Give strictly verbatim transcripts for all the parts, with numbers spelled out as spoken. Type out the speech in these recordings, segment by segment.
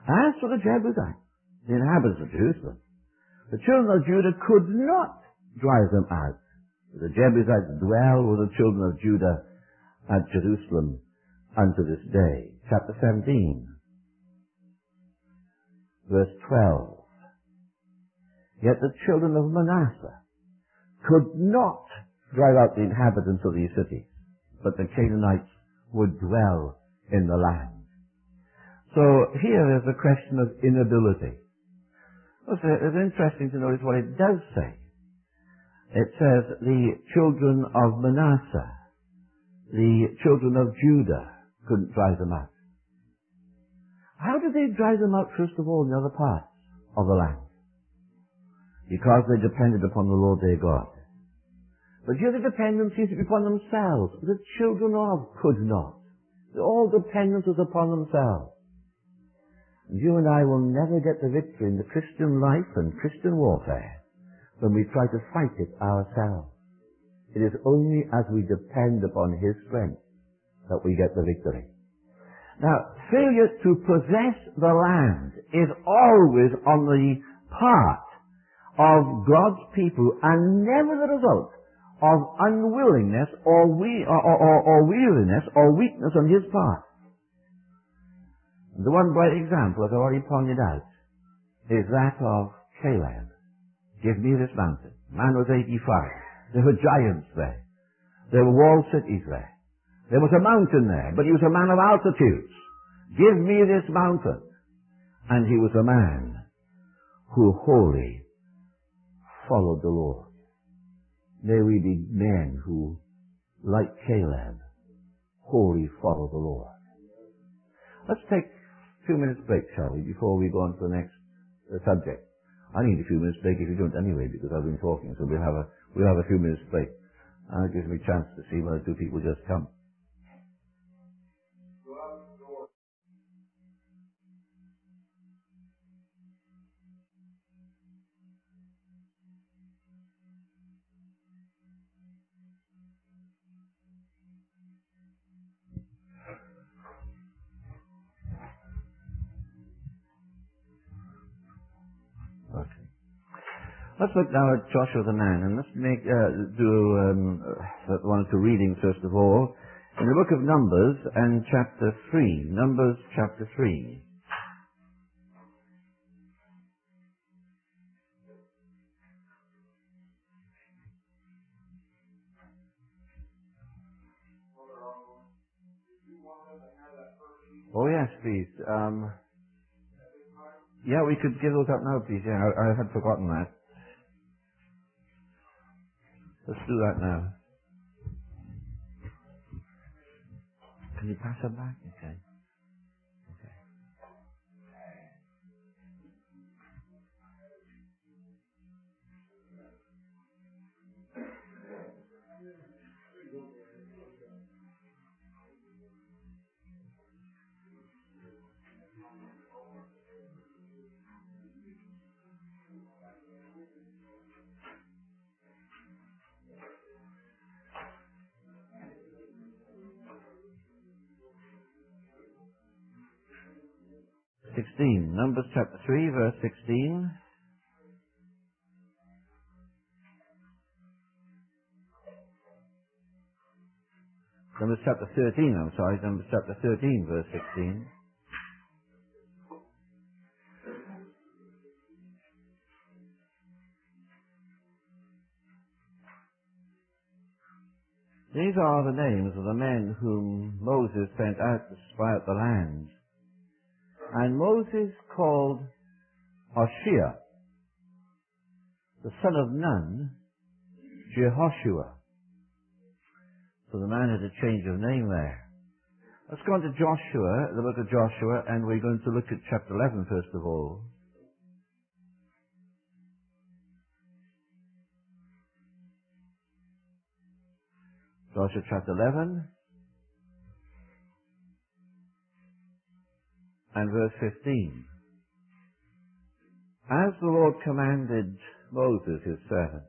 As for the Jebusites, the inhabitants of Jerusalem, the children of Judah could not drive them out. The Jebusites dwell with the children of Judah at Jerusalem unto this day. Chapter seventeen, verse twelve. Yet the children of Manasseh could not drive out the inhabitants of these cities, but the Canaanites would dwell in the land. So here is a question of inability. It's interesting to notice what it does say. It says the children of Manasseh, the children of Judah couldn't drive them out. How did they drive them out, first of all, in the other parts of the land? Because they depended upon the Lord their God. But here the dependence seems to be upon themselves. The children of could not. All dependence was upon themselves. And you and I will never get the victory in the Christian life and Christian warfare when we try to fight it ourselves. It is only as we depend upon His strength that we get the victory. Now, failure to possess the land is always on the part of God's people and never the result of unwillingness or, we, or, or, or weariness or weakness on His part. The one bright example, as I already pointed out, is that of Caleb. Give me this mountain. Man was eighty-five. There were giants there. There were walled cities there. There was a mountain there, but he was a man of altitudes. Give me this mountain. And he was a man who wholly followed the Lord. May we be men who, like Caleb, wholly follow the Lord. Let's take a few minutes break, shall we, before we go on to the next uh, subject. I need a few minutes break if you don't anyway, because I've been talking, so we'll have a, we'll have a few minutes break. And it gives me a chance to see one or two people just come. Okay. Let's look now at Joshua the man, and let's make uh, do um, uh, one or two readings first of all in the book of Numbers and chapter three. Numbers chapter three. Oh yes, please. Um, yeah, we could give those up now, please. Yeah, I, I had forgotten that. Let's do that now. Can you pass them back? Okay. Okay. sixteen. Numbers chapter three, verse sixteen. Numbers chapter thirteen, I'm sorry. Numbers chapter thirteen, verse sixteen. These are the names of the men whom Moses sent out to spy out the land. And Moses called Hoshea, the son of Nun, Jehoshua. So the man had a change of name there. Let's go on to Joshua, the book of Joshua, and we're going to look at chapter eleven first of all. Joshua chapter eleven. And verse fifteen. As the Lord commanded Moses, his servant,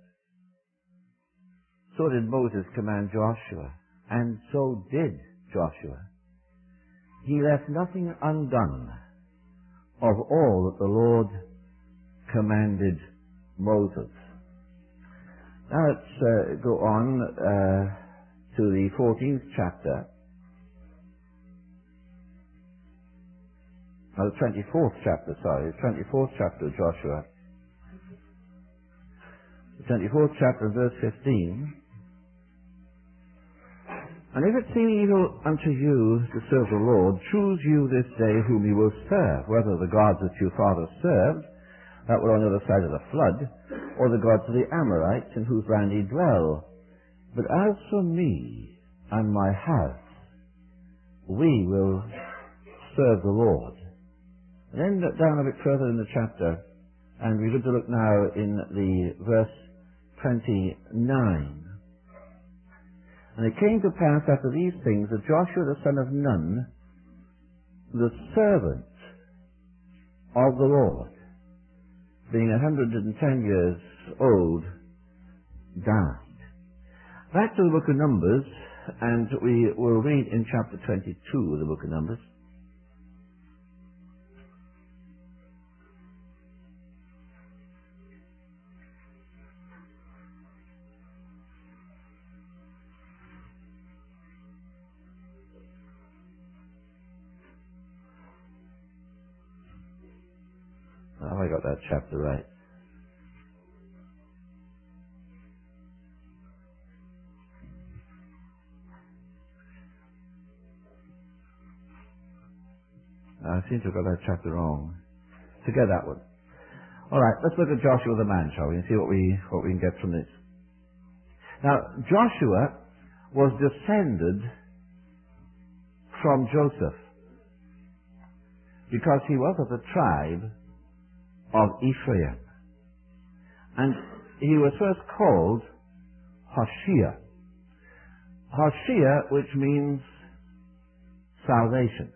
so did Moses command Joshua, and so did Joshua. He left nothing undone of all that the Lord commanded Moses. Now let's uh, go on uh, to the fourteenth chapter, no, the twenty-fourth chapter, sorry, the twenty-fourth chapter of Joshua. The twenty-fourth chapter, verse fifteen. And if it seem evil unto you to serve the Lord, choose you this day whom you will serve, whether the gods that your fathers served, that were on the other side of the flood, or the gods of the Amorites in whose land ye dwell. But as for me and my house, we will serve the Lord. And then look down a bit further in the chapter, and we're going to look now in the verse twenty-nine. And it came to pass after these things that Joshua the son of Nun, the servant of the Lord, being a hundred and ten years old, died. Back to the book of Numbers, and we will read in chapter twenty-two of the book of Numbers. Have I got that chapter right? I seem to have got that chapter wrong. Forget that one. All right, let's look at Joshua the man, shall we, and see what we what we can get from this. Now, Joshua was descended from Joseph because he was of the tribe of Ephraim. And he was first called Hoshea. Hoshea, which means salvation.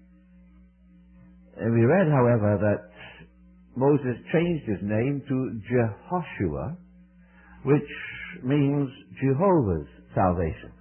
And we read, however, that Moses changed his name to Jehoshua, which means Jehovah's salvation.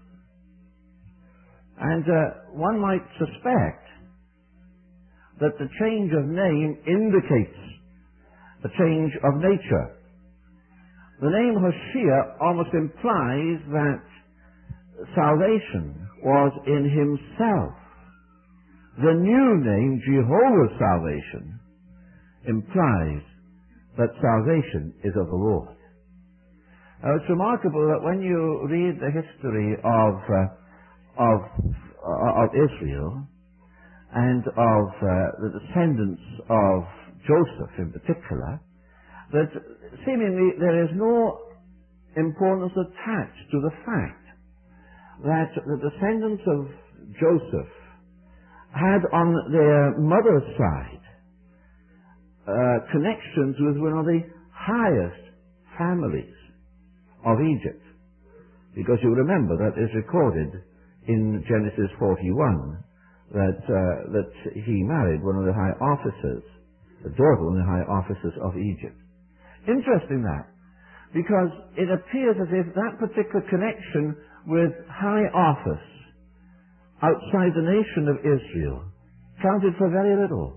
And uh, one might suspect that the change of name indicates a change of nature. The name Hoshea almost implies that salvation was in himself. The new name, Jehovah's salvation, implies that salvation is of the Lord. Now, it's remarkable that when you read the history of uh, of uh, of Israel and of uh, the descendants of Joseph in particular, that seemingly there is no importance attached to the fact that the descendants of Joseph had on their mother's side uh, connections with one of the highest families of Egypt. Because you remember that is recorded in Genesis forty-one that, uh, that he married one of the high officers, the daughter of the high officers of Egypt. Interesting that, because it appears as if that particular connection with high office outside the nation of Israel counted for very little.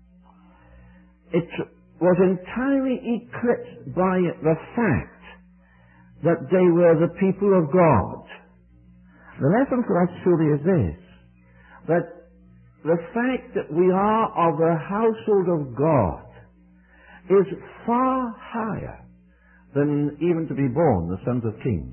It was entirely eclipsed by the fact that they were the people of God. The lesson for us surely is this, that the fact that we are of the household of God is far higher than even to be born the sons of kings.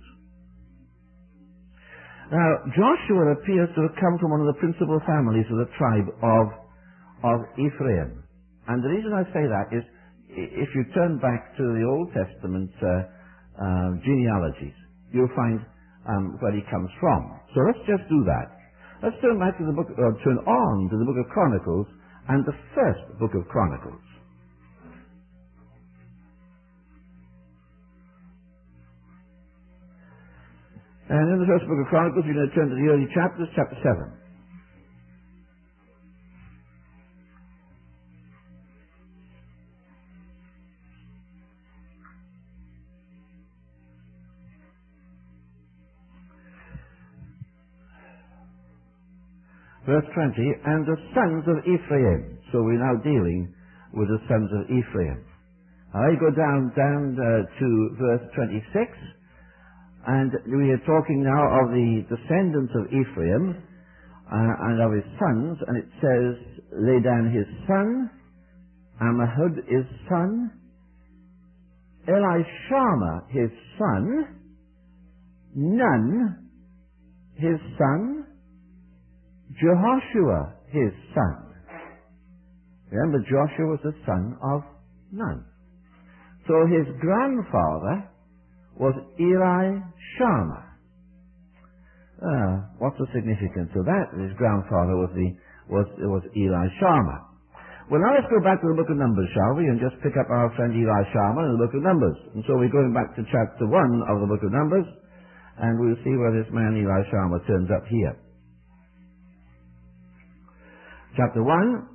Now, Joshua appears to have come from one of the principal families of the tribe of, of Ephraim. And the reason I say that is, if you turn back to the Old Testament uh, uh, genealogies, you'll find um, where he comes from. So let's just do that. Let's turn back to the book, or turn on to the book of Chronicles, and the first book of Chronicles. And in the first book of Chronicles, we're going to turn to the early chapters, chapter seven. Verse twenty, and the sons of Ephraim. So we're now dealing with the sons of Ephraim. I go down, down uh, to verse twenty-six, and we are talking now of the descendants of Ephraim uh, and of his sons, and it says, Ladan his son, Ammihud his son, Elishama his son, Nun his son, Jehoshua his son. Remember, Joshua was the son of Nun. So his grandfather was Elishama. Uh, what's the significance of that? His grandfather was the was was Elishama. Well, now let's go back to the book of Numbers, shall we, and just pick up our friend Elishama in the book of Numbers. And so we're going back to chapter one of the book of Numbers, and we'll see where this man Elishama turns up here. Chapter one.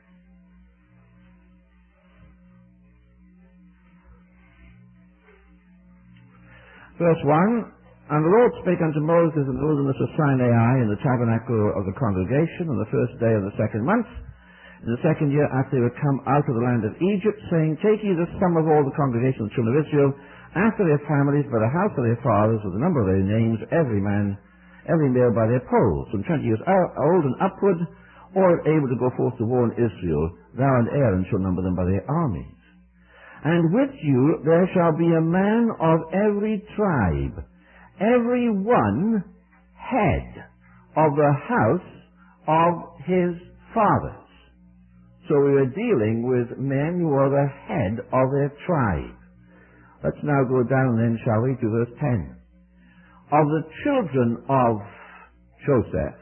Verse one, and the Lord spake unto Moses in the wilderness of Sinai in the tabernacle of the congregation on the first day of the second month, in the second year after they were come out of the land of Egypt, saying, Take ye the sum of all the congregation of the children of Israel, after their families, by the house of their fathers, with the number of their names, every man, every male by their polls, from twenty years old and upward, or able to go forth to war in Israel, thou and Aaron shall number them by their armies. And with you there shall be a man of every tribe, every one head of the house of his fathers. So we are dealing with men who are the head of their tribe. Let's now go down then, shall we, to verse ten. Of the children of Joseph,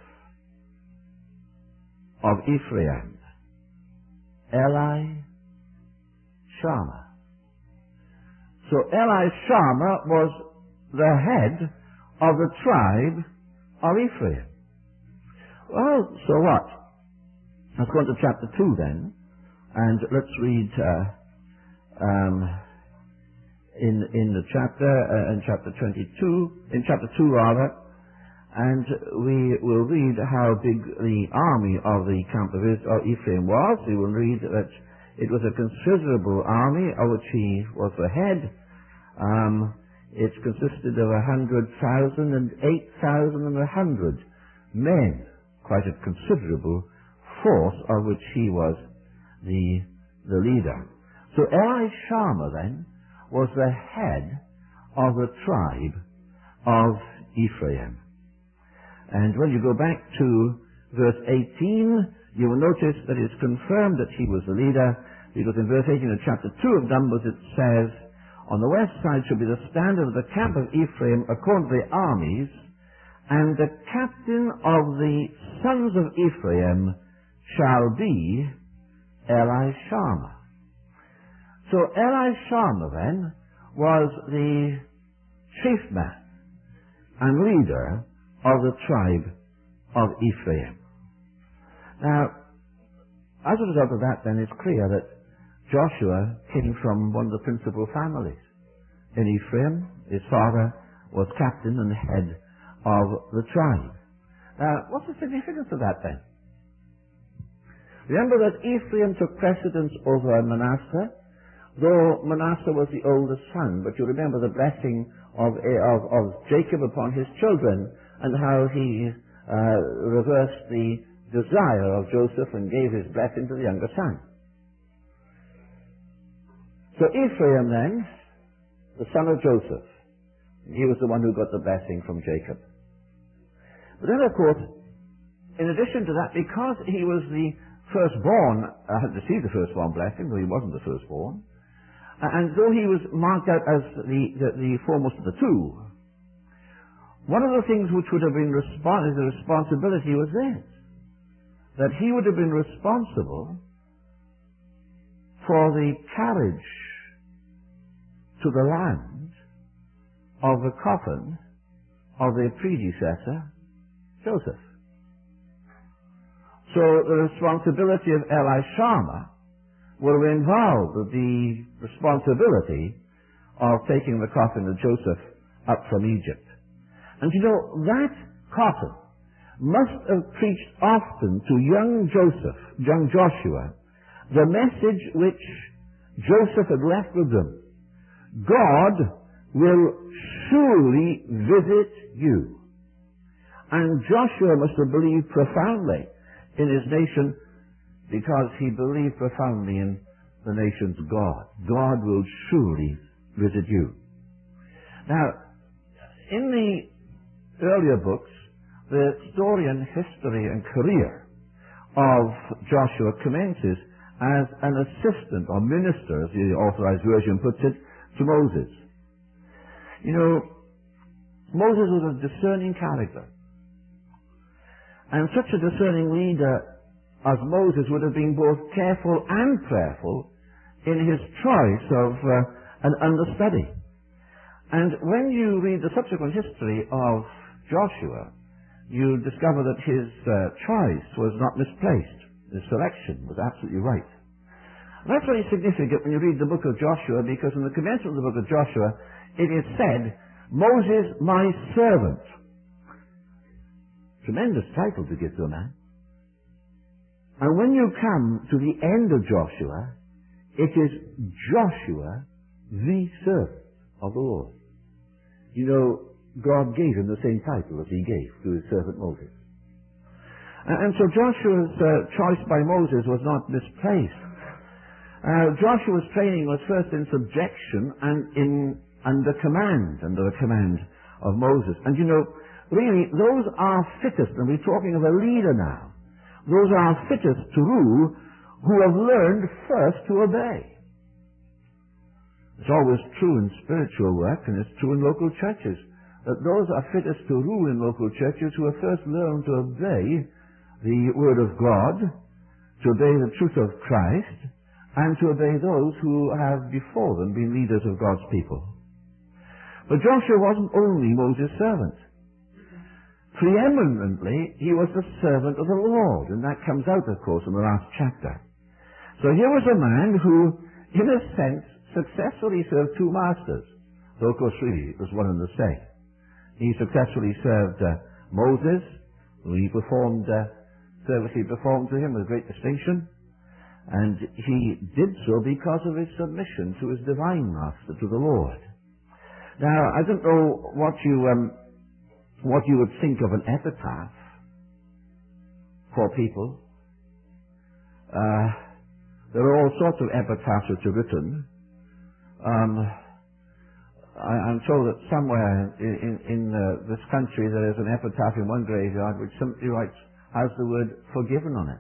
of Ephraim, Elishama. So Elishama was the head of the tribe of Ephraim. Well, so what? Let's go on to chapter two then, and let's read uh, um, in in the chapter, uh, in chapter twenty-two, in chapter two rather, and we will read how big the army of the camp of Ephraim was. We will read that it was a considerable army of which he was the head. Um, it consisted of a hundred thousand and eight thousand and a hundred men, quite a considerable force of which he was the the leader. So Elishama then was the head of the tribe of Ephraim. And when you go back to verse eighteen, you will notice that it's confirmed that he was the leader, because in verse eighteen of chapter two of Numbers it says, On the west side shall be the standard of the camp of Ephraim according to the armies, and the captain of the sons of Ephraim shall be Elishama. So Elishama then was the chief man and leader of the tribe of Ephraim. Now, as a result of that then, it's clear that Joshua came from one of the principal families in Ephraim. His father was captain and head of the tribe. Now, what's the significance of that then? Remember that Ephraim took precedence over Manasseh, though Manasseh was the oldest son, but you remember the blessing of, of, of Jacob upon his children, and how he uh, reversed the desire of Joseph and gave his blessing to the younger son. So Ephraim then, the son of Joseph, he was the one who got the blessing from Jacob. But then, of course, in addition to that, because he was the firstborn, uh, had received the firstborn blessing, though he wasn't the firstborn, uh, and though he was marked out as the, the, the foremost of the two, one of the things which would have been respons- the responsibility was this, that he would have been responsible for the carriage to the land of the coffin of their predecessor, Joseph. So the responsibility of Elishama will involve the responsibility of taking the coffin of Joseph up from Egypt. And you know, that coffin must have preached often to young Joseph, young Joshua, the message which Joseph had left with them. God will surely visit you. And Joshua must have believed profoundly in his nation, because he believed profoundly in the nation's God. God will surely visit you. Now, in the earlier books, the story and history and career of Joshua commences as an assistant or minister, as the Authorized Version puts it, to Moses. You know, Moses was a discerning character. And such a discerning leader as Moses would have been both careful and prayerful in his choice of uh, an understudy. And when you read the subsequent history of Joshua, you discover that his uh, choice was not misplaced. His selection was absolutely right. And that's very significant when you read the book of Joshua, because in the commencement of the book of Joshua, it is said, Moses, my servant. Tremendous title to give to a man. And when you come to the end of Joshua, it is Joshua, the servant of the Lord. You know, God gave him the same title as he gave to his servant Moses. And so Joshua's uh, choice by Moses was not misplaced. Uh, Joshua's training was first in subjection and in under command, under the command of Moses. And you know, really, those are fittest, and we're talking of a leader now, those are fittest to rule who have learned first to obey. It's always true in spiritual work, and it's true in local churches, that those are fittest to rule in local churches who have first learned to obey the Word of God, to obey the truth of Christ, and to obey those who have before them been leaders of God's people. But Joshua wasn't only Moses' servant. Preeminently, he was the servant of the Lord, and that comes out, of course, in the last chapter. So here was a man who, in a sense, successfully served two masters, though, of course, really, it was one and the same. He successfully served uh, Moses, who he performed, uh, service he performed to him with great distinction, and he did so because of his submission to his divine master, to the Lord. Now, I don't know what you um, what you would think of an epitaph for people. Uh, there are all sorts of epitaphs which are written. Um, I, I'm told that somewhere in, in, in uh, this country there is an epitaph in one graveyard which simply writes, has the word forgiven on it.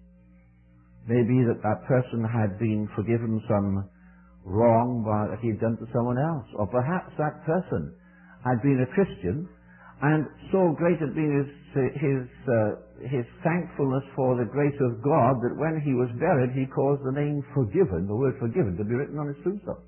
Maybe that that person had been forgiven some wrong by, that he'd done to someone else. Or perhaps that person had been a Christian, and so great had been his, his, uh, his thankfulness for the grace of God that when he was buried he caused the name forgiven, the word forgiven, to be written on his tombstone.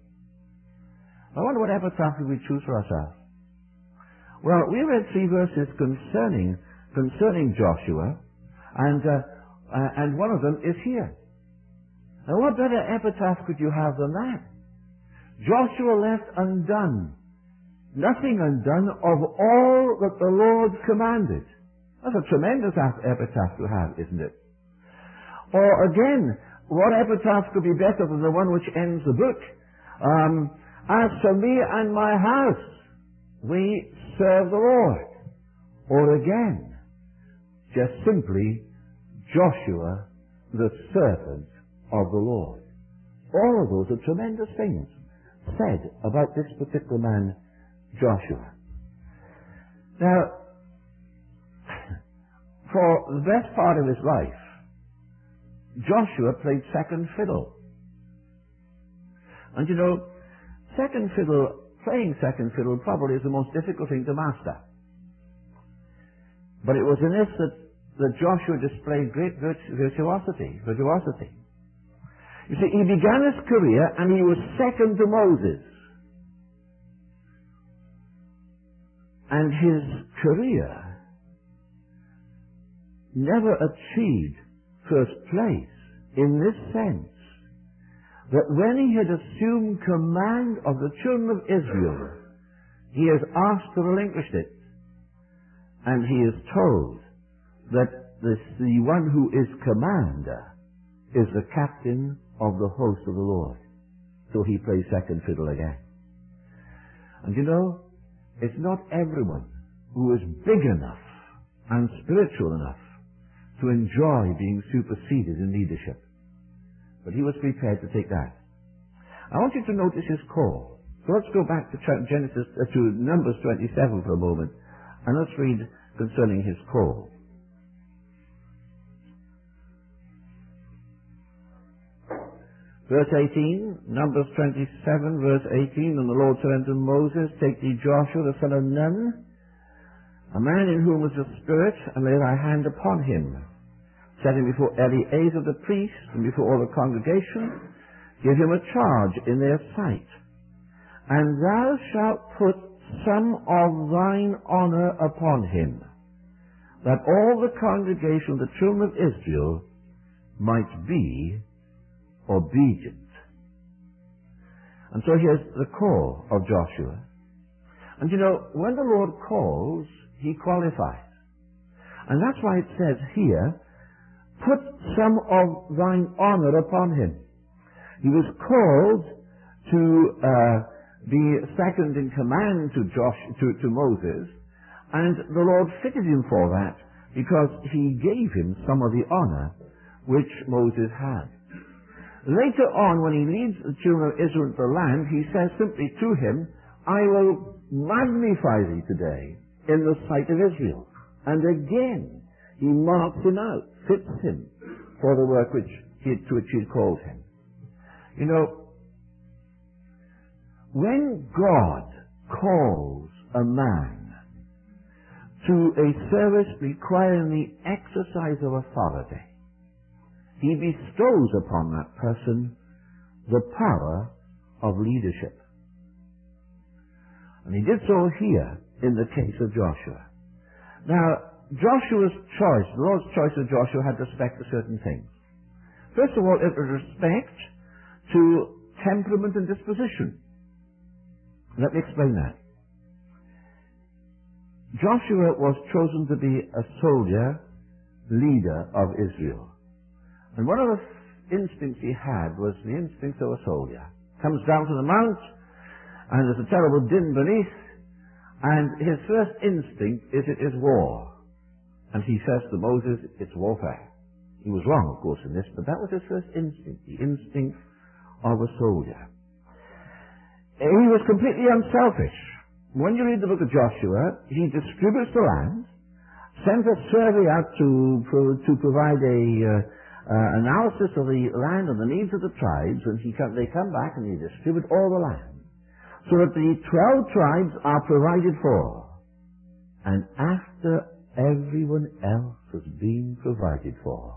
I wonder what epitaph did we choose for ourselves? Well, we read three verses concerning concerning Joshua, and uh, uh, and one of them is here. Now, what better epitaph could you have than that? Joshua left undone, nothing undone of all that the Lord commanded. That's a tremendous epitaph to have, isn't it? Or again, what epitaph could be better than the one which ends the book? Um, As for me and my house, we serve the Lord. Or again, just simply, Joshua, the servant of the Lord. All of those are tremendous things said about this particular man, Joshua. Now, for the best part of his life, Joshua played second fiddle. And you know, second fiddle, playing second fiddle probably is the most difficult thing to master. But it was in this that, that Joshua displayed great virtuosity, virtuosity. You see, he began his career and he was second to Moses. And his career never achieved first place in this sense, that when he had assumed command of the children of Israel, he is asked to relinquish it. And he is told that this, the one who is commander is the captain of the host of the Lord. So he plays second fiddle again. And you know, it's not everyone who is big enough and spiritual enough to enjoy being superseded in leadership. But he was prepared to take that. I want you to notice his call. So let's go back to Genesis, uh, to Numbers twenty-seven for a moment, and let's read concerning his call. Verse eighteen, Numbers twenty-seven, verse eighteen, and the Lord said unto Moses, Take thee Joshua the son of Nun, a man in whom was a spirit, and lay thy hand upon him. Set him before Eleazar the priest, and before all the congregation. Give him a charge in their sight. And thou shalt put some of thine honor upon him, that all the congregation of the children of Israel might be obedient. And so here's the call of Joshua. And you know, when the Lord calls, he qualifies. And that's why it says here, put some of thine honor upon him. He was called to uh, be second in command to, Josh, to, to Moses, and the Lord fitted him for that because he gave him some of the honor which Moses had. Later on, when he leads the children of Israel into the land, he says simply to him, I will magnify thee today in the sight of Israel. And again, he marks him out, fits him for the work which he, to which he had called him. You know, when God calls a man to a service requiring the exercise of authority, he bestows upon that person the power of leadership. And he did so here in the case of Joshua. Now, Joshua's choice, the Lord's choice of Joshua had respect to certain things. First of all, it was respect to temperament and disposition. Let me explain that. Joshua was chosen to be a soldier, leader of Israel. And one of the instincts he had was the instinct of a soldier. Comes down to the mount, and there's a terrible din beneath, and his first instinct is it is war. And he says to Moses, it's warfare. He was wrong, of course, in this, but that was his first instinct, the instinct of a soldier. He was completely unselfish. When you read the book of Joshua, he distributes the land, sends a survey out to, to provide a uh, uh, analysis of the land and the needs of the tribes, and he come, they come back and they distribute all the land, so that the twelve tribes are provided for. And after everyone else has been provided for,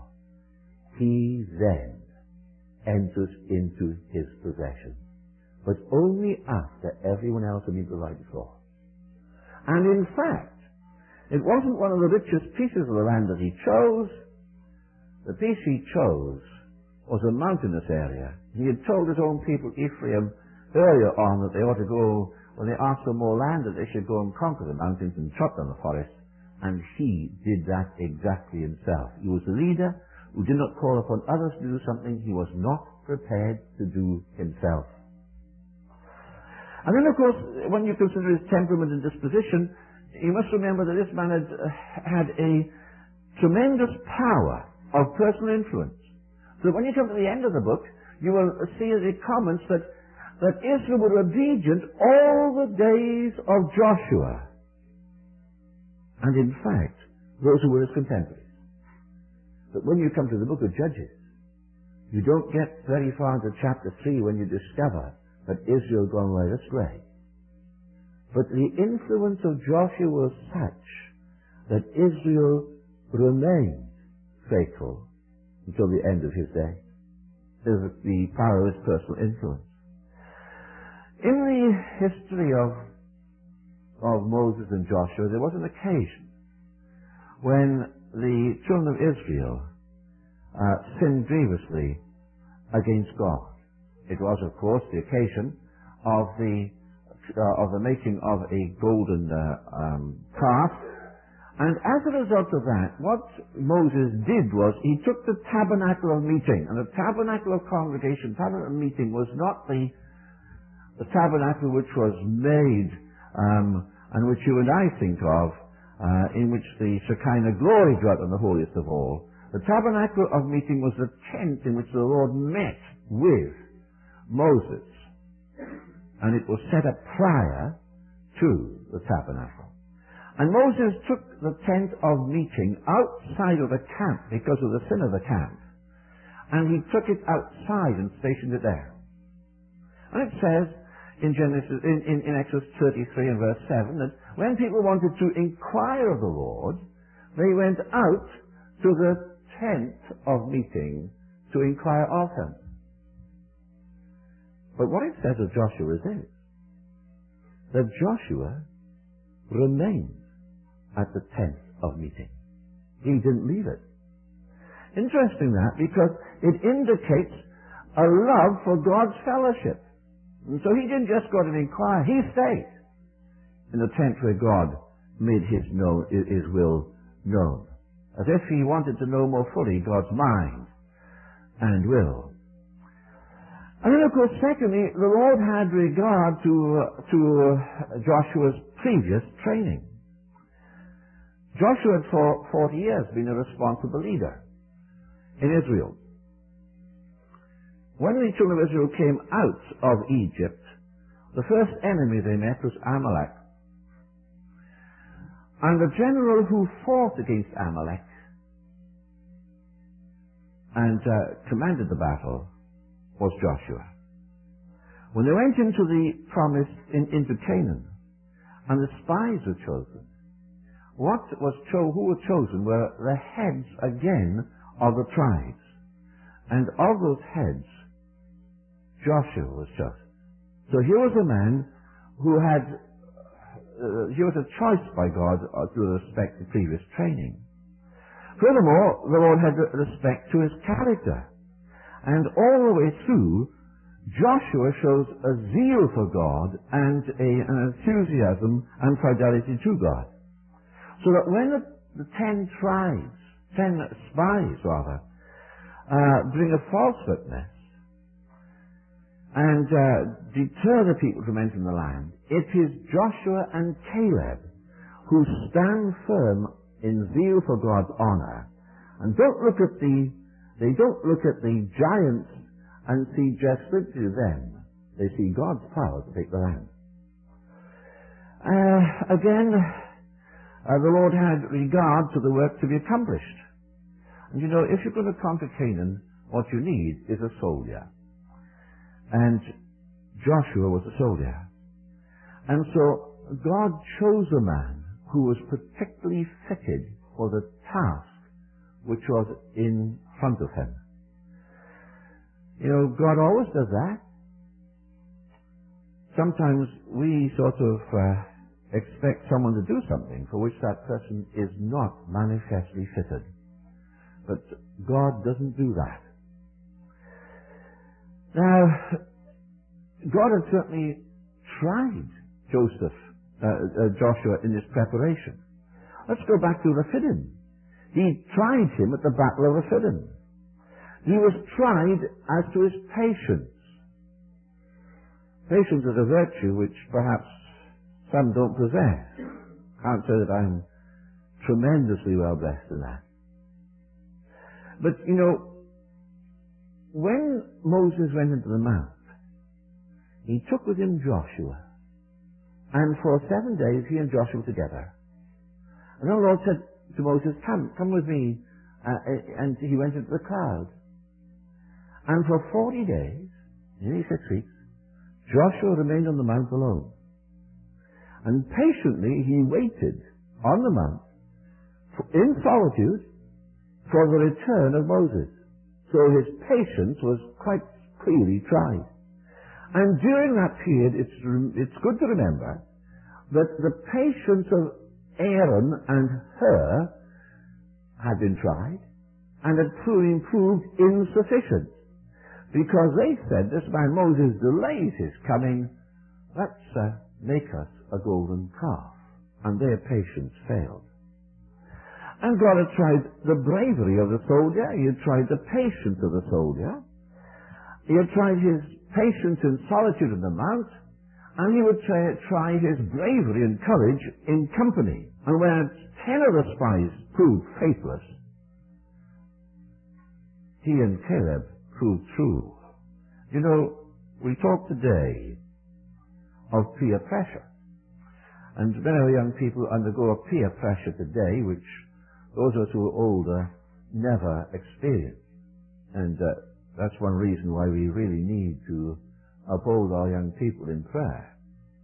he then enters into his possession. But only after everyone else has been provided for. And in fact, it wasn't one of the richest pieces of the land that he chose. The piece he chose was a mountainous area. He had told his own people, Ephraim, earlier on that they ought to go, when they asked for more land, that they should go and conquer the mountains and chop down the forests. And he did that exactly himself. He was a leader who did not call upon others to do something he was not prepared to do himself. And then, of course, when you consider his temperament and disposition, you must remember that this man had, uh, had a tremendous power of personal influence. So when you come to the end of the book, you will see the comments that, that Israel were obedient all the days of Joshua. And in fact, those who were his contemporaries. But when you come to the book of Judges, you don't get very far into chapter three when you discover that Israel had gone right astray. But the influence of Joshua was such that Israel remained faithful until the end of his day. There's the power of his personal influence. In the history of, of Moses and Joshua, there was an occasion when the children of Israel uh, sinned grievously against God. It was, of course, the occasion of the uh, of the making of a golden uh, um, calf, And as a result of that, what Moses did was he took the tabernacle of meeting, and the tabernacle of congregation, tabernacle of meeting was not the, the tabernacle which was made um, and which you and I think of, uh, in which the Shekinah glory dwelt in the holiest of all. The tabernacle of meeting was the tent in which the Lord met with Moses, and it was set up prior to the tabernacle. And Moses took the tent of meeting outside of the camp because of the sin of the camp, and he took it outside and stationed it there. And it says in Genesis, in, in, in Exodus thirty-three and verse seven, that when people wanted to inquire of the Lord, they went out to the tent of meeting to inquire of him. But what it says of Joshua is this, that Joshua remained at the tent of meeting. He didn't leave it. Interesting that, because it indicates a love for God's fellowship. And so he didn't just go to inquire, he stayed in the tent where God made his, know, his will known, as if he wanted to know more fully God's mind and will. And then, of course, secondly, the Lord had regard to, uh, to uh, Joshua's previous training. Joshua had for forty years been a responsible leader in Israel. When the children of Israel came out of Egypt, the first enemy they met was Amalek. And the general who fought against Amalek and uh, commanded the battle was Joshua. When they went into the promise in, into Canaan, and the spies were chosen, what was cho- who were chosen were the heads again of the tribes. And of those heads, Joshua was chosen. So here was a man who had, uh, he was a choice by God uh, to respect the previous training. Furthermore, the Lord had respect to his character. And all the way through, Joshua shows a zeal for God and a, an enthusiasm and fidelity to God. So that when the, the ten tribes, ten spies rather, uh, bring a false witness and uh, deter the people from entering the land, it is Joshua and Caleb who stand firm in zeal for God's honor and don't look at the They don't look at the giants and see just victory to them. They see God's power to take the land. Uh, again, uh, the Lord had regard to the work to be accomplished. And you know, if you're going to conquer Canaan, what you need is a soldier. And Joshua was a soldier. And so God chose a man who was particularly fitted for the task which was in front of him. You know, God always does that. Sometimes we sort of uh, expect someone to do something for which that person is not manifestly fitted. But God doesn't do that. Now, God had certainly tried Joseph, uh, uh, Joshua in his preparation. Let's go back to Rephidim. He tried him at the Battle of Rephidim. He was tried as to his patience. Patience is a virtue which perhaps some don't possess. Can't say that I'm tremendously well blessed in that. But, you know, when Moses went into the mount, he took with him Joshua. And for seven days he and Joshua were together. And the Lord said to Moses, come, come with me. Uh, and he went into the cloud. And for forty days, nearly six weeks, Joshua remained on the mount alone. And patiently he waited on the mount in solitude for the return of Moses. So his patience was quite clearly tried. And during that period, it's, it's good to remember that the patience of Aaron and Hur had been tried and had proved, proved insufficient. Because they said, this man Moses delays his coming, let's uh, make us a golden calf. And their patience failed. And God had tried the bravery of the soldier. He had tried the patience of the soldier. He had tried his patience in solitude in the mount. And he would try, try his bravery and courage in company. And when ten of the spies proved faithless, he and Caleb proved true. You know, we talk today of peer pressure. And many of young people undergo a peer pressure today, which those of us who are older never experience. And uh, that's one reason why we really need to uphold our young people in prayer.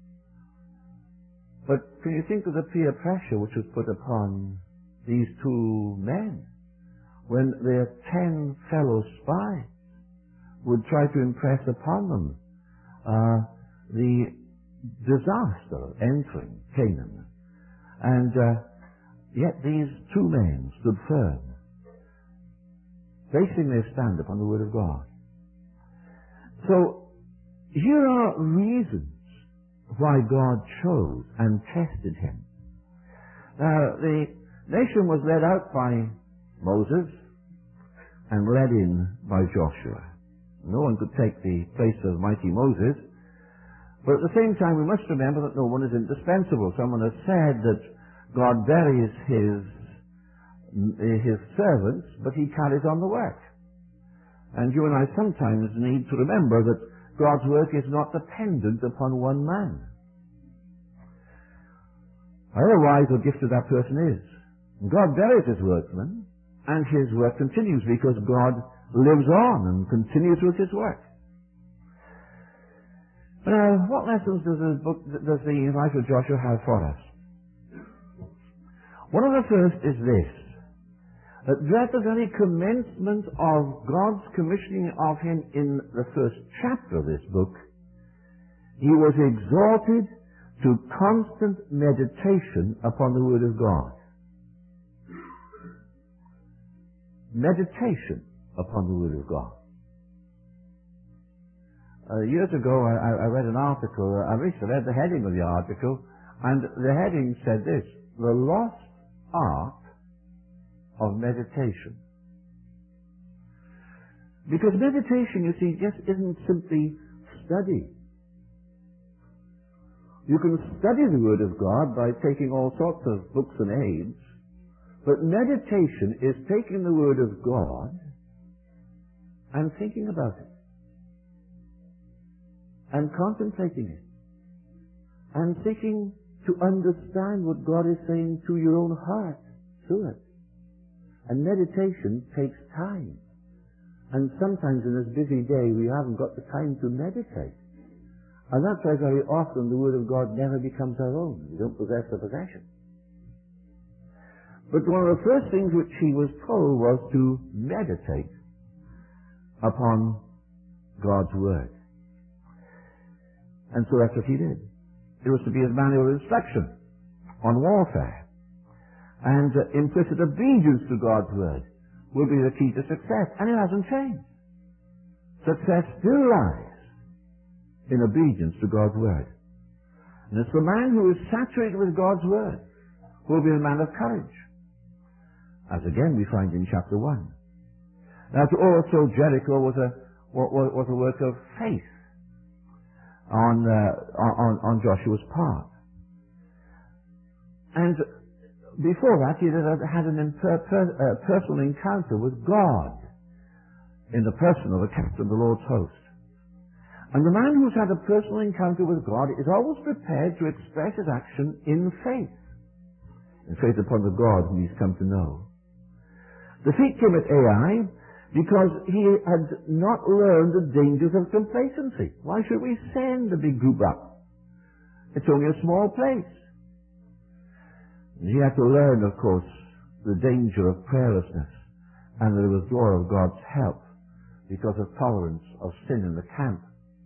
But can you think of the peer pressure which was put upon these two men when their ten fellow spies would try to impress upon them uh, the disaster of entering Canaan. And uh, yet these two men stood firm, basing their stand upon the Word of God. So here are reasons why God chose and tested him. Now, the nation was led out by Moses and led in by Joshua. No one could take the place of mighty Moses, but at the same time we must remember that no one is indispensable. Someone has said that God buries his, his servants, but he carries on the work. And you and I sometimes need to remember that God's work is not dependent upon one man. However wise or gifted that person is, God buries his workmen, and his work continues because God lives on and continues with his work. Now, what lessons does the book, does the life of Joshua have for us? One of the first is this, that at the very commencement of God's commissioning of him in the first chapter of this book, he was exhorted to constant meditation upon the Word of God. Meditation upon the Word of God. Uh, years ago, I, I read an article, I recently read the heading of the article, and the heading said this, The Lost Art of Meditation. Because meditation, you see, just isn't simply study. You can study the Word of God by taking all sorts of books and aids, but meditation is taking the Word of God and thinking about it, and contemplating it, and seeking to understand what God is saying to your own heart through it. And meditation takes time. And sometimes in this busy day we haven't got the time to meditate. And that's why very often the Word of God never becomes our own. We don't possess the possession. But one of the first things which he was told was to meditate upon God's Word. And so that's what he did. It was to be his manual instruction on warfare. And uh, implicit obedience to God's Word will be the key to success. And it hasn't changed. Success still lies in obedience to God's Word. And it's the man who is saturated with God's Word who will be a man of courage. As again we find in chapter one. Now to overthrow Jericho was a, was, was a work of faith on, uh, on, on Joshua's part. And before that, he had had an imper- per- uh, personal encounter with God in the person of the captain of the Lord's host. And the man who's had a personal encounter with God is always prepared to express his action in faith, in faith upon the God whom he's come to know. The defeat came at Ai because he had not learned the dangers of complacency. Why should we send a big group up? It's only a small place. He had to learn, of course, the danger of prayerlessness and the withdrawal of God's help because of tolerance of sin in the camp.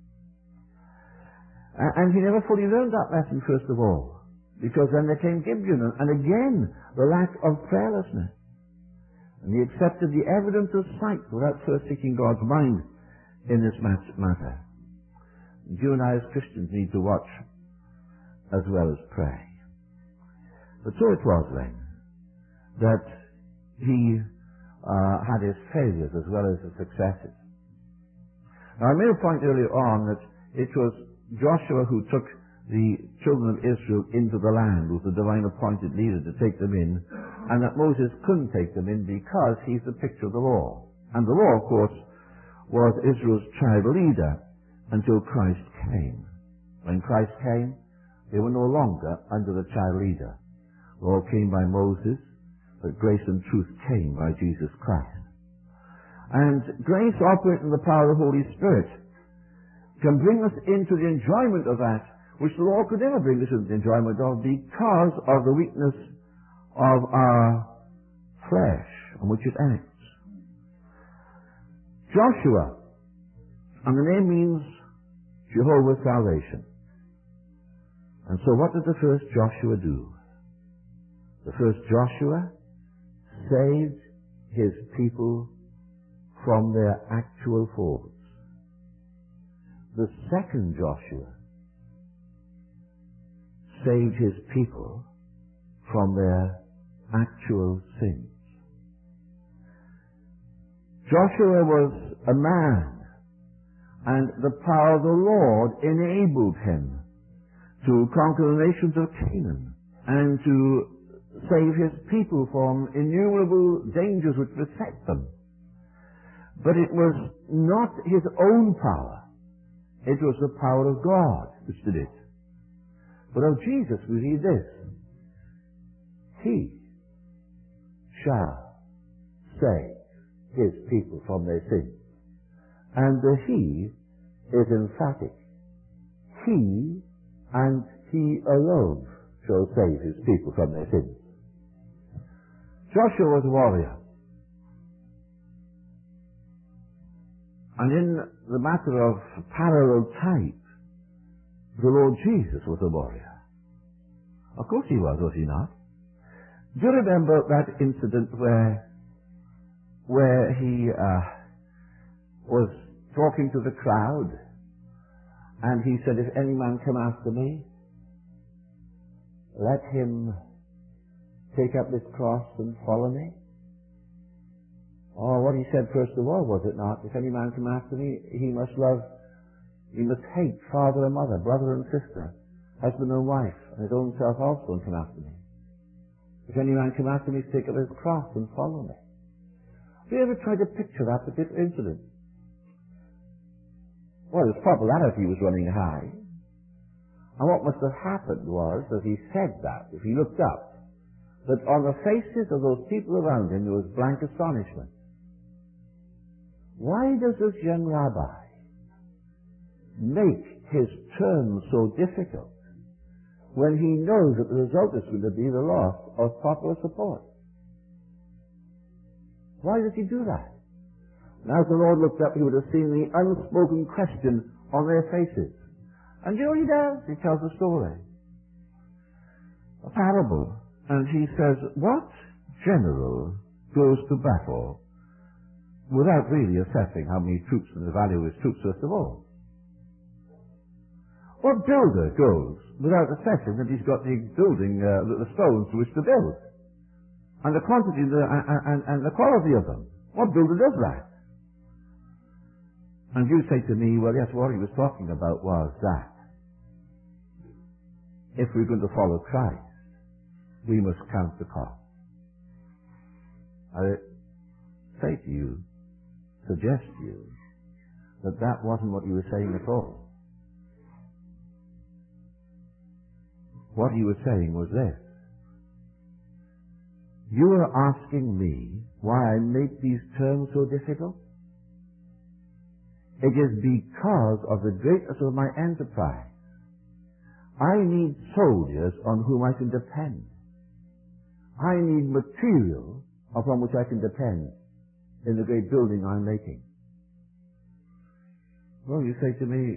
And he never fully learned that lesson, first of all, because then there came Gibeon, and again, the lack of prayerlessness. And he accepted the evidence of sight without first seeking God's mind in this matter. You and I as Christians need to watch as well as pray. But so it was then that he uh, had his failures as well as his successes. Now, I made a point earlier on that it was Joshua who took the children of Israel into the land, who was the divine appointed leader to take them in, and that Moses couldn't take them in because he's the picture of the law. And the law, of course, was Israel's child leader until Christ came. When Christ came, they were no longer under the child leader. The law came by Moses, but grace and truth came by Jesus Christ. And grace, operating in the power of the Holy Spirit, can bring us into the enjoyment of that which the law could never bring us into the enjoyment of because of the weakness of our flesh on which it acts. Joshua, and the name means Jehovah's salvation. And so what did the first Joshua do? The first Joshua saved his people from their actual faults. The second Joshua saved his people from their actual sins. Joshua was a man, and the power of the Lord enabled him to conquer the nations of Canaan and to save his people from innumerable dangers which beset them. But it was not his own power. It was the power of God which did it. But of Jesus we read this: He shall save his people from their sins. And the He is emphatic. He and He alone shall save his people from their sins. Joshua was a warrior. And in the matter of parallel type, the Lord Jesus was a warrior. Of course he was, was he not? Do you remember that incident where, where he uh, was talking to the crowd, and he said, if any man come after me, let him take up this cross and follow me? Or what he said first of all, was it not? If any man come after me, he must love, he must hate father and mother, brother and sister, husband and wife, and his own self also, and come after me. If any man come after me, take up his cross and follow me. Have you ever tried to picture that particular incident? Well, his popularity was running high. And what must have happened was, as he said that, if he looked up, that on the faces of those people around him there was blank astonishment. Why does this young rabbi make his terms so difficult when he knows that the result is going to be the loss of popular support? Why does he do that? And as the Lord looked up, he would have seen the unspoken question on their faces. And you know what he does? He tells a story. A parable. And he says, what general goes to battle without really assessing how many troops and the value of his troops, first of all? What builder goes without assessing that he's got the building, uh, the stones to which to build? And the quantity and the, and, and the quality of them? What builder does that? And you say to me, well, yes, what he was talking about was that if we're going to follow Christ, we must count the cost. I say to you, suggest to you, that that wasn't what he was saying at all. What he was saying was this: you are asking me why I make these terms so difficult? It is because of the greatness of my enterprise. I need soldiers on whom I can depend. I need material upon which I can depend in the great building I'm making. Well, you say to me,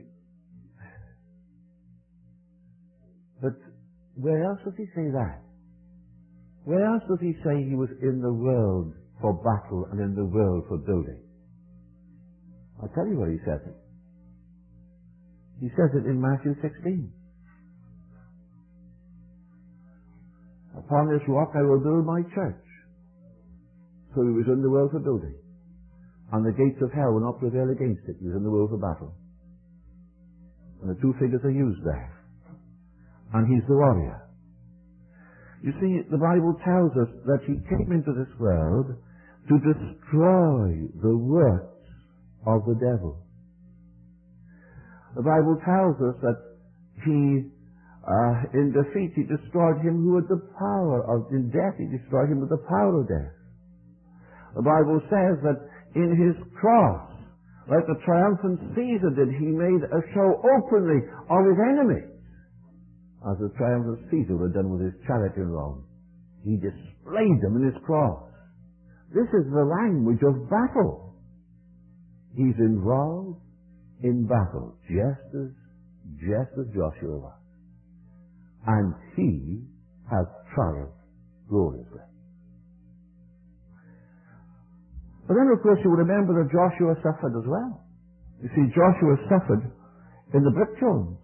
but where else does he say that? Where else does he say he was in the world for battle and in the world for building? I'll tell you where he says it. He says it in Matthew sixteen. Upon this rock I will build my church, So he was in the world for building. And the gates of hell will not prevail against it. He was in the world for battle. And the two figures are used there. And he's the warrior. You see, the Bible tells us that he came into this world to destroy the works of the devil. The Bible tells us that he, uh, in defeat, he destroyed him who had the power of, in death, he destroyed him with the power of death. The Bible says that in his cross, like the triumphant Caesar did, he made a show openly of his enemies, as the triumphant Caesar had done with his chariot in Rome. He displayed them in his cross. This is the language of battle. He's involved in battle, just as, just as Joshua was. And he has triumphed gloriously. But then, of course, you will remember that Joshua suffered as well. You see, Joshua suffered in the brick kilns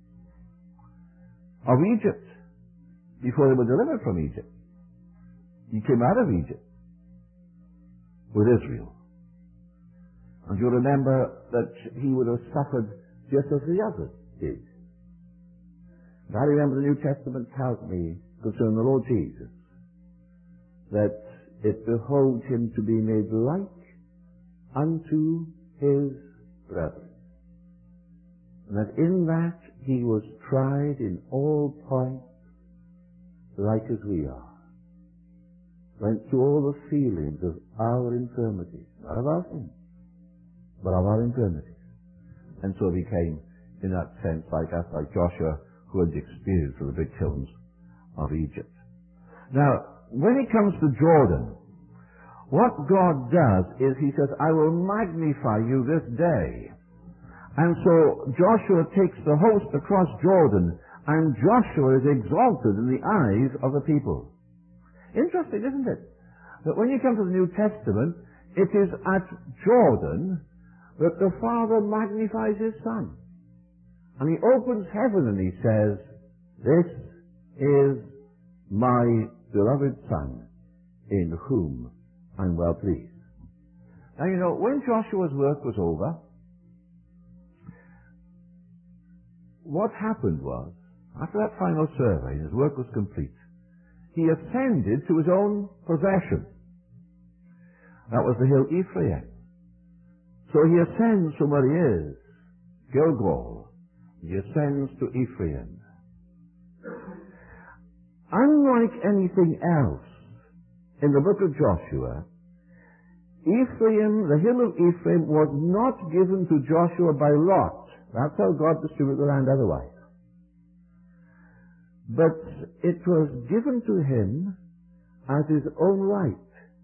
of Egypt before they were delivered from Egypt. He came out of Egypt with Israel. And you remember that he would have suffered just as the others did. And I remember the New Testament tells me concerning the Lord Jesus that it behoved him to be made like unto his brethren. And that in that he was tried in all points like as we are. Went through all the feelings of our infirmities, not of our sins, but of our infirmities. And so became, in that sense, like us, like Joshua, who had experienced the big kilns of Egypt. Now, when it comes to Jordan, what God does is he says, I will magnify you this day. And so Joshua takes the host across Jordan, and Joshua is exalted in the eyes of the people. Interesting, isn't it? That when you come to the New Testament, it is at Jordan that the Father magnifies his Son. And he opens heaven and he says, this is my beloved Son, in whom I'm well pleased. Now, you know, when Joshua's work was over, what happened was, after that final survey, his work was complete, he ascended to his own possession. That was the hill Ephraim. So he ascends from where he is, Gilgal. He ascends to Ephraim. Unlike anything else in the book of Joshua, Ephraim, the hill of Ephraim, was not given to Joshua by lot. That's how God distributed the land otherwise. But it was given to him as his own right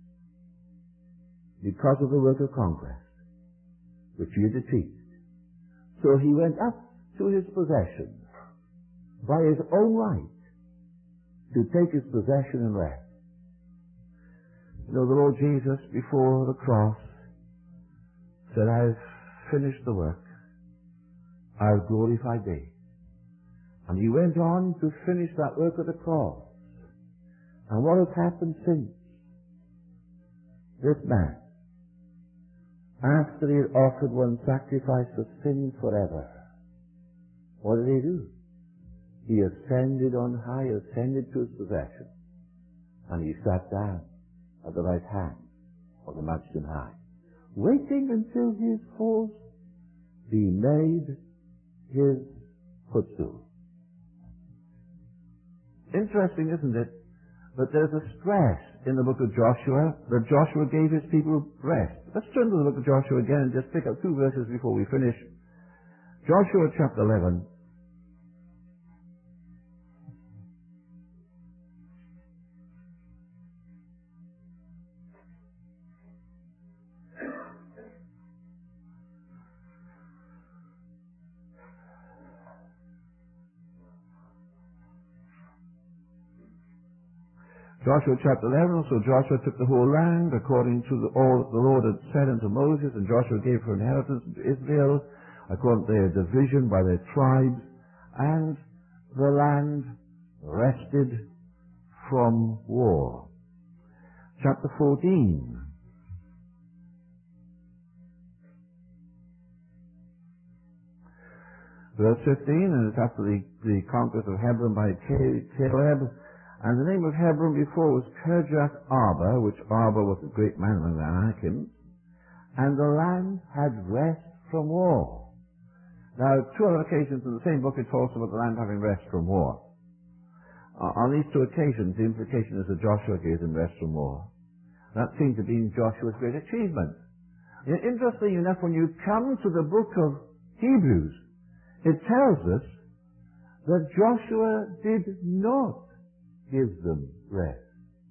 because of the work of conquest, which he had achieved. So he went up to his possession by his own right to take his possession and rest. You know, the Lord Jesus, before the cross, said, I've finished the work. I've glorified thee. And he went on to finish that work at the cross. And what has happened since? This man, after he had offered one sacrifice for sin forever, what did he do? He ascended on high, ascended to his possession, and he sat down at the right hand of the Majesty on high, waiting until his foes be made his footstool. Interesting, isn't it, that there's a stress in the book of Joshua that Joshua gave his people rest. Let's turn to the book of Joshua again and just pick up two verses before we finish. Joshua chapter eleven. Joshua chapter eleven, so Joshua took the whole land according to the, all the Lord had said unto Moses, and Joshua gave for inheritance to Israel according to their division by their tribes, and the land rested from war. chapter fourteen. Verse fifteen, and it's after the, the conquest of Hebron by Caleb. And the name of Hebron before was Kirjath Arba, which Arba was a great man among the Anakim. And the land had rest from war. Now, two other occasions in the same book it talks about the land having rest from war. Uh, on these two occasions, the implication is that Joshua gave them rest from war. That seems to be Joshua's great achievement. Interestingly enough, when you come to the book of Hebrews, it tells us that Joshua did not give them rest.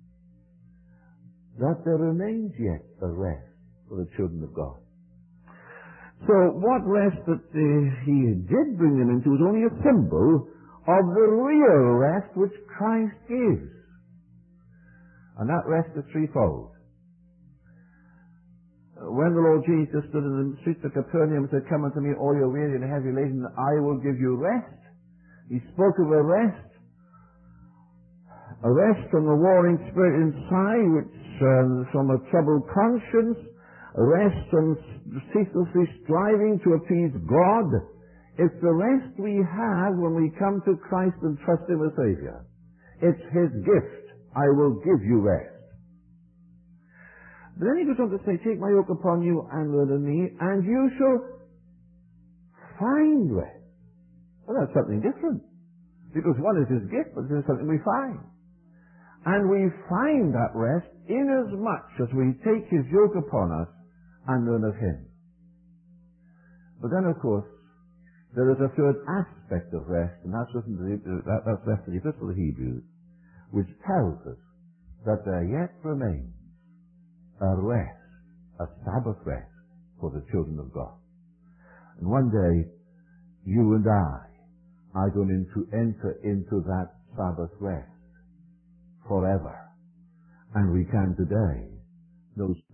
That there remains yet a rest for the children of God. So what rest that uh, he did bring them into was only a symbol of the real rest which Christ gives. And that rest is threefold. When the Lord Jesus stood in the streets of Capernaum and said, "Come unto me, all you weary and heavy laden, I will give you rest," he spoke of a rest, a rest from the warring spirit inside, which uh, from a troubled conscience, a rest from ceaselessly striving to appease God. It's the rest we have when we come to Christ and trust Him as Savior. It's His gift. I will give you rest. But then he goes on to say, "Take my yoke upon you and learn of me, and you shall find rest." Well, that's something different. Because one is His gift, but this is something we find. And we find that rest inasmuch as we take His yoke upon us and learn of Him. But then, of course, there is a third aspect of rest, and that's, the, that, that's left in the Epistle of Hebrews, which tells us that there yet remains a rest, a Sabbath rest for the children of God. And one day, you and I are going to enter into that Sabbath rest forever. And we can today know